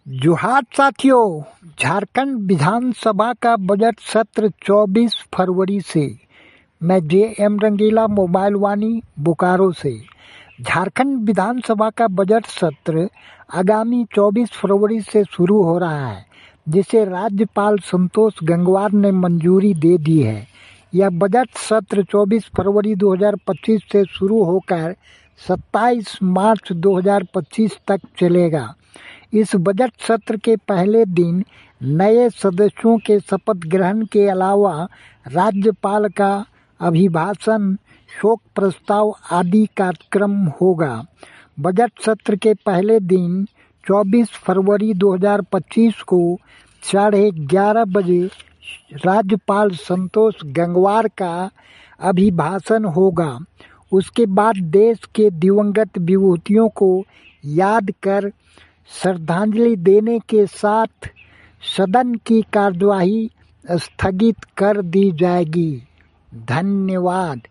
जोहार साथियों, झारखंड विधानसभा का बजट सत्र 24 फरवरी से। मैं जे.एम. रंगीला, मोबाइल वाणी, बोकारो से। झारखंड विधानसभा का बजट सत्र आगामी 24 फरवरी से शुरू हो रहा है, जिसे राज्यपाल संतोष गंगवार ने मंजूरी दे दी है। यह बजट सत्र 24 फरवरी 2025 से शुरू होकर 27 मार्च 2025 तक चलेगा। इस बजट सत्र के पहले दिन नए सदस्यों के शपथ ग्रहण के अलावा राज्यपाल का अभिभाषण, शोक प्रस्ताव आदि कार्यक्रम होगा। बजट सत्र के पहले दिन 24 फरवरी 2025 को 11:30 बजे राज्यपाल संतोष गंगवार का अभिभाषण होगा। उसके बाद देश के दिवंगत विभूतियों को याद कर श्रद्धांजलि देने के साथ सदन की कार्यवाही स्थगित कर दी जाएगी। धन्यवाद।